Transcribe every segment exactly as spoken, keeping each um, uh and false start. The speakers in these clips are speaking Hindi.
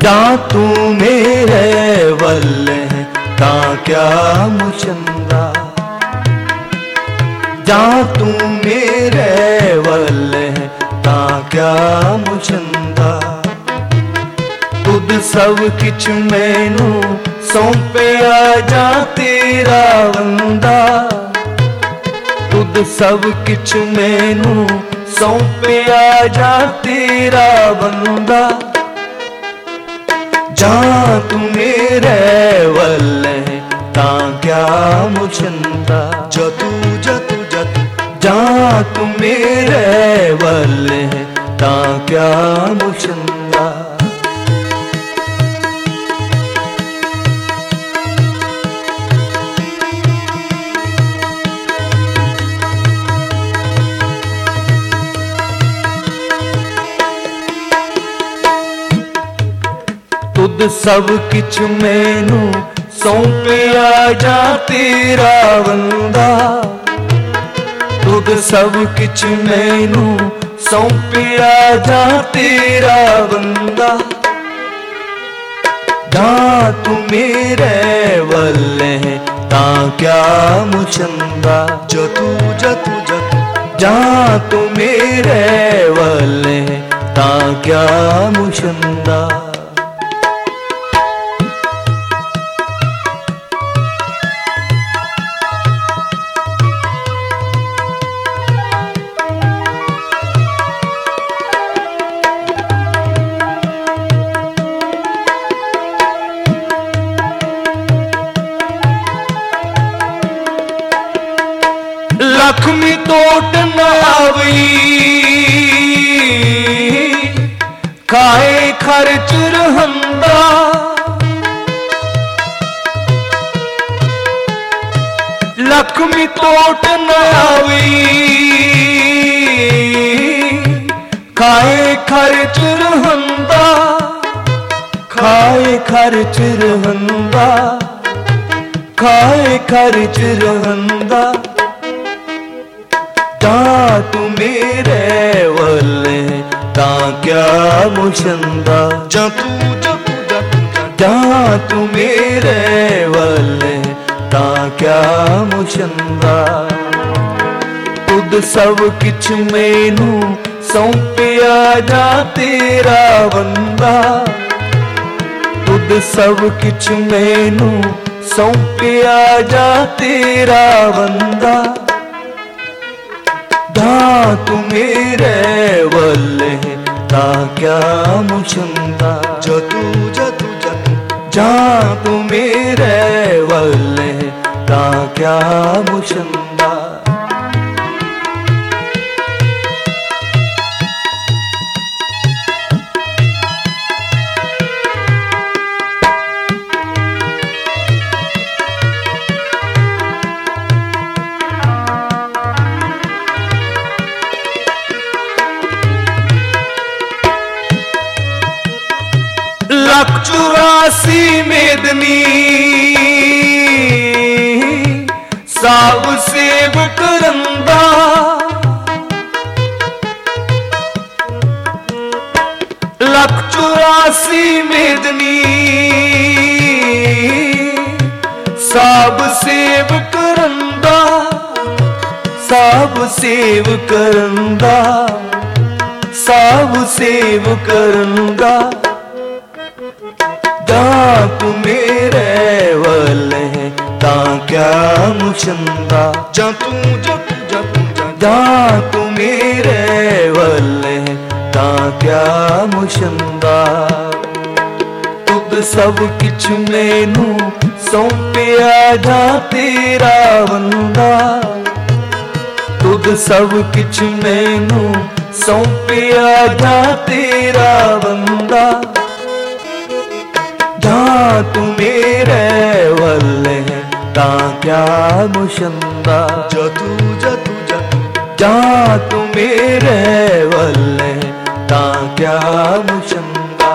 जा तू मेरे वल्ले है तां क्या मुचंदा, जा तू मेरे वल्ले है तां क्या मुचंदा। तुद सब किछ मैनू सौंपिया जा तेरा बंदा, तुद सब किछ मैनू सौंपिया जा तेरा बंदा। जा तू मेरे वल्ले है तां क्या मुचंदा, जतू जतू जतू जा तू मेरे वल्ले है तां क्या मुचंदा। तुद सब किछ मैनू सौंपिया जा तेरा बंदा, तुद सब किछ मैनू सौंपिया जा तेरा बंदा। जा तू मेरे वल्ले है तां क्या मुचंदा, जतू जतू जतू जा तू मेरे वल्ले है तां क्या मुचंदा। लक्ष्मी तोट नावी खाए खर्च रहंदा, लक्ष्मी तोट नावी खाए खर्च रहंदा, खाए खर्च रहंदा, खाए खर्च रहंदा। जा तू मेरे वल्ले तां क्या मुचंदा, जतू जतू जतू जा तू मेरे वल्ले तां क्या मुचंदा। तुद सब किछ मैनू सौंपिया जा तेरा बंदा, तुद सब किछ मैनू सौंपिया जा तेरा बंदा। जा तू मेरे वल्ले है तां क्या मुचंदा, जतू जतू जतू जा तू मेरे वल्ले है तां क्या मुचंदा। लख चौरासी मेदनी साब सेब करंदा, लख चौरासी मेदनी साब सेब करंदा, साब सेब करंदा, साब सेब करंदा। जा तू मेरे वल्ले है तां क्या मुचंदा, जतू जतू जतू जा तू मेरे वल्ले है तां क्या मुचंदा। तुद सब किछ मैनू सौंपिया जा तेरा बंदा, तुद सब किछ मैनू सौंपिया जा तेरा बंदा। जा तू मेरे वल्ले है तां क्या मुचंदा, जतू जतू जतू जा तू मेरे वल्ले है तां क्या मुचंदा।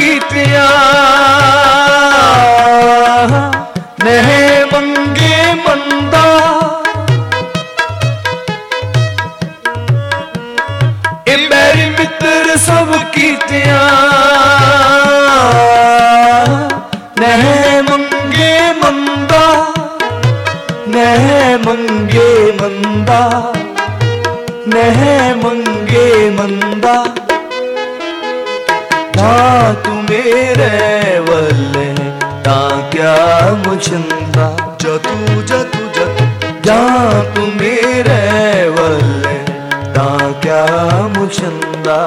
कीतियां नह मंगे मंदा ए मेरे मित्र सब कीतियां नह मंगे मंदा नह मंगे मंदा नह मंगे मंदा ना तू मेरे वल्ले ता क्या मुचंदा जतू जतू जतू जा तू मेरे वल्ले ता क्या मुचंदा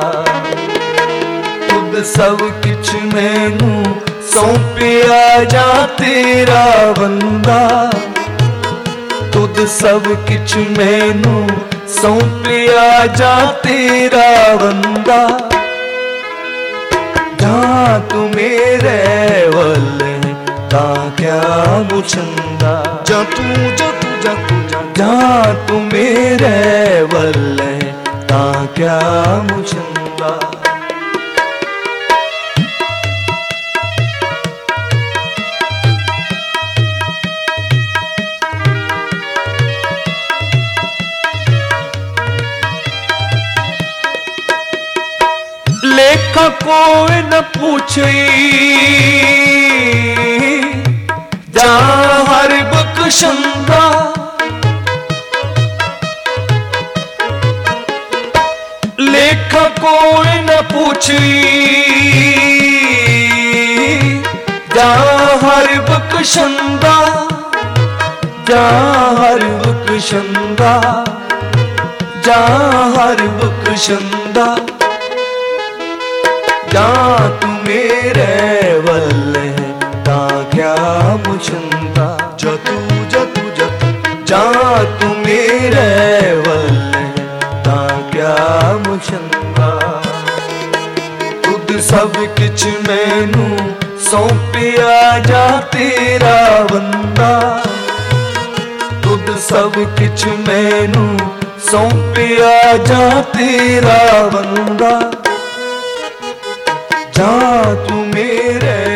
खुद सब किछ मैनू सौंपिया जा तेरा बंदा खुद सब किछ मैनू सौंपिया जा तेरा बंदा जा तू मेरे वल्ले ता क्या मुचंदा जा तू जा तू जा तू जा जा तू मेरे वल्ले ता क्या मुचंदा लेखा कोई न पूछी जा हर बख्शंदा लेखा कोई न पूछी जा हर बख्शंदा जा हर बख्शंदा जा हर बख्शंदा जा तू मेरे वल्ले ता क्या मुचंदा जा तू जा तू जा जा तू मेरे वल्ले ता क्या मुचंदा खुद सब किछ मैनू सौंपिया जा तेरा बंदा खुद सब किछ मैनू सौंपिया जा तेरा बंदा जा तू मेरे